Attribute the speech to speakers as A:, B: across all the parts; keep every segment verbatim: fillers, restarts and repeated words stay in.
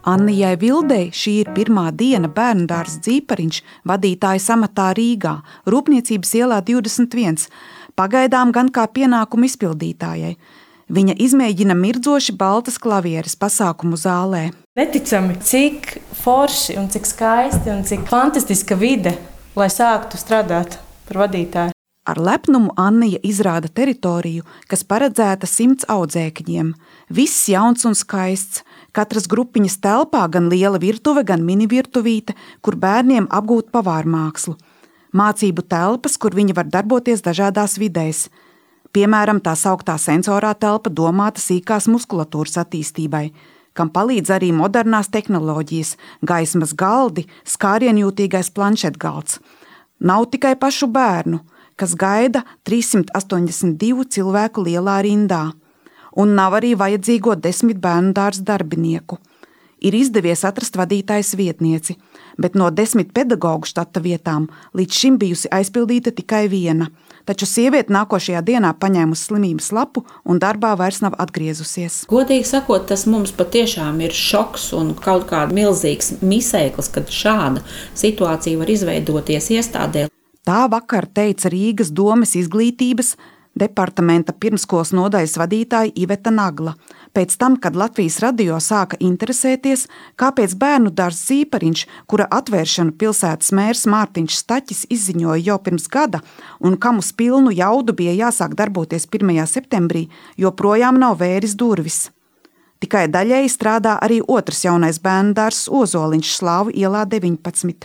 A: Annijai Vildei šī ir pirmā diena bērnudārza Dzīpariņš vadītājas amatā Rīgā, Rūpniecības ielā divdesmit viens, pagaidām gan kā pienākumu izpildītājai. Viņa izmēģina mirdzoši baltas klavieres pasākumu zālē.
B: Neticami, cik forši un cik skaisti un cik fantastiska vide, lai sāktu strādāt par vadītāju.
A: Ar lepnumu Annija izrāda teritoriju, kas paredzēta simts audzēkņiem. Viss jauns un skaists. Katras grupiņas telpā gan liela virtuve, gan mini virtuvīte, kur bērniem apgūt pavārmākslu. Mācību telpas, kur viņi var darboties dažādās vidēs. Piemēram, tā sauktā sensorā telpa domāta sīkās muskulatūras attīstībai, kam palīdz arī modernās tehnoloģijas, gaismas galdi, skārienjūtīgais planšetgalds. Nav tikai pašu bērnu, kas gaida trīssimt astoņdesmit divu cilvēku lielā rindā. Un nav arī vajadzīgo desmit bērnudārza darbinieku. Ir izdevies atrast vadītājas vietnieci, bet no desmit pedagogu štata vietām līdz šim bijusi aizpildīta tikai viena, taču sieviete nākošajā dienā paņēmusi slimības lapu un darbā vairs nav atgriezusies.
C: Godīgi sakot, tas mums patiešām ir šoks un kaut kāds milzīgs misēklis, kad šāda situācija var izveidoties iestādē.
A: Tā vakar teica Rīgas domes izglītības departamenta pirmskolas nodaļas vadītāja Iveta Nagla, pēc tam, kad Latvijas radio sāka interesēties, kāpēc bērnudārzs Dzīpariņš, kura atvēršanu pilsētas mērs Mārtiņš Staķis izziņoja jau pirms gada un kam uz pilnu jaudu bija jāsāk darboties pirmajā septembrī, joprojām nav vēris durvis. Tikai daļēji strādā arī otrs jaunais bērnudārzs Ozoliņš Slāvu ielā deviņpadsmit.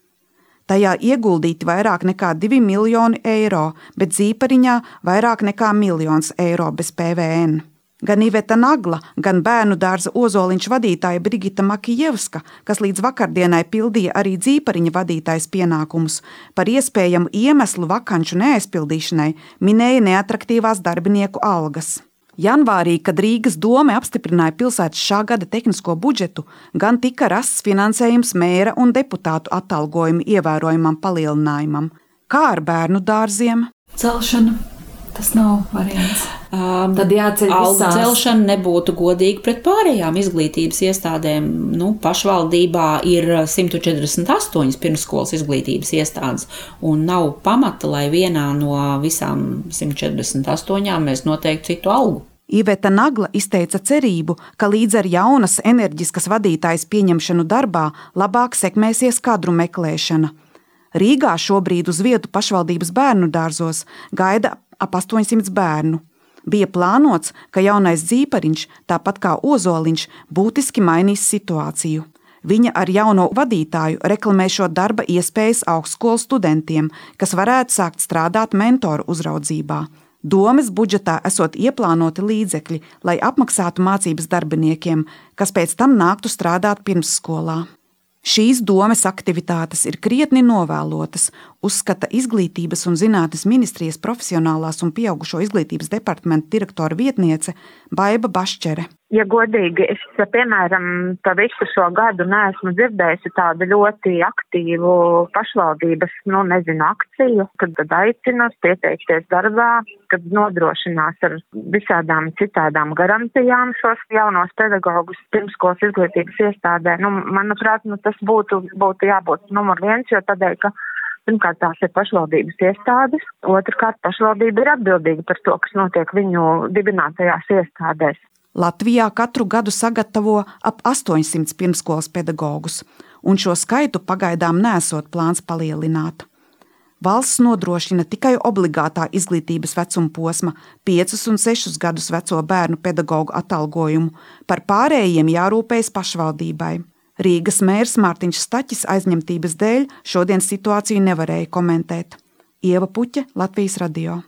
A: Tajā ieguldīti vairāk nekā divi miljoni eiro, bet Dzīpariņā vairāk nekā miljons eiro bez P V N. Gan Iveta Nagla, gan bērnudārza Ozoliņš vadītāja Brigita Makijevska, kas līdz vakardienai pildīja arī Dzīpariņa vadītājas pienākumus, par iespējamu iemeslu vakanču neaizpildīšanai minēja neatraktīvās darbinieku algas. Janvārī, kad Rīgas dome apstiprināja pilsētas šā gada tehnisko budžetu, gan tika rasts finansējums mēra un deputātu atalgojumu ievērojamam palielinājumam. Kā ar bērnu dārziem?
D: Celšana, tas nav variants. Um, Tad jāceļ
C: algu
D: visās.
C: Celšana nebūtu godīga pret pārējām izglītības iestādēm. Nu, pašvaldībā ir simt četrdesmit astoņas pirmsskolas izglītības iestādes, un nav pamata, lai vienā no visām simt četrdesmit astoņām mēs noteiktu citu algu.
A: Iveta Nagla izteica cerību, ka līdz ar jaunas enerģiskas vadītājas pieņemšanu darbā labāk sekmēsies kadru meklēšana. Rīgā šobrīd uz vietu pašvaldības bērnudārzos gaida ap astoņsimt bērnu. Bija plānots, ka jaunais Dzīpariņš, tāpat kā Ozoliņš, būtiski mainīs situāciju. Viņa ar jauno vadītāju reklamē šo darba iespējas augstskolu studentiem, kas varētu sākt strādāt mentoru uzraudzībā. Domes budžetā esot ieplānoti līdzekļi, lai apmaksātu mācības darbiniekiem, kas pēc tam nāktu strādāt pirmsskolā. Šīs domes aktivitātes ir krietni novēlotas, uzskata Izglītības un zinātnes ministrijas profesionālās un pieaugušo izglītības departamenta direktora vietniece Baiba Bašķere.
E: Ja godīgi, es, piemēram, pa visu šo gadu neesmu dzirdējusi tādu ļoti aktīvu pašvaldības, nu, nezinu, akciju, kad tad aicinās pieteikties darbā, kad nodrošinās ar visādām citādām garantijām šos jaunos pedagogus pirmskolas izglītības iestādē. Nu, manuprāt, nu, tas būtu, būtu jābūt numur viens, jo tādēļ, ka pirmkārt tās ir pašvaldības iestādes, otrkārt pašvaldība ir atbildīga par to, kas notiek viņu dibinātajās iestādēs.
A: Latvijā katru gadu sagatavo ap astoņsimt pirmskolas pedagogus, un šo skaitu pagaidām nesot plāns palielināt. Valsts nodrošina tikai obligātā izglītības vecuma posma piecus un sešus gadus veco bērnu pedagogu atalgojumu, par pārējiem jārūpējas pašvaldībai. Rīgas mērs Mārtiņš Staķis aizņemtības dēļ šodien situāciju nevarēja komentēt. Ieva Puķe, Latvijas radio.